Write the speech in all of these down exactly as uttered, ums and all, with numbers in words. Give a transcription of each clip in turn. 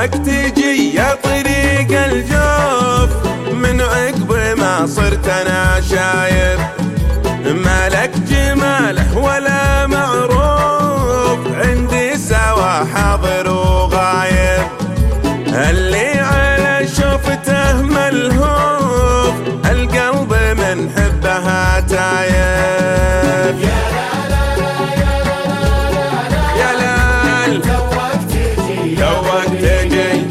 توك تجي يا طريق الجوف، من عقب ما صرت انا شايف، ما لك جماله ولا معروف، عندي سوا حاضر وغايب، اللي على شوفته ملهوف، القلب من حبها تايب. يا لال توك تجي توك تجي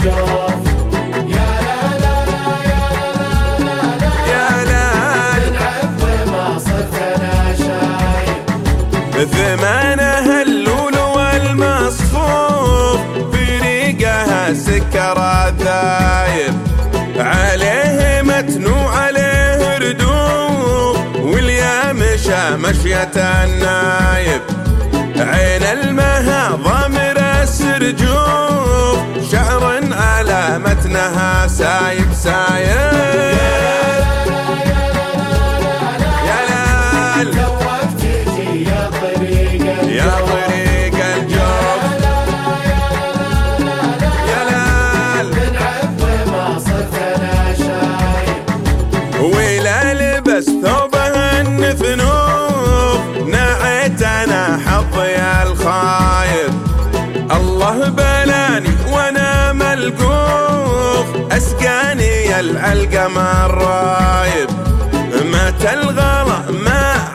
ثمانه اللول والمصفوف، في ريقها سكر الذايب، عليه متن وعليه ردوف، واليا مشى مشية النايب، عين المها ضامر السرجوف، شعر على متنها سايب سايب. يا طريق الجوف يا لال من عقب ما صرت انا شايب، ولا لبس ثوبه النفنوف، نعيت انا حظي الخايب، الله بلاني وانا ملقوف، اسقاني العلقم الرايب، مات الغلا ما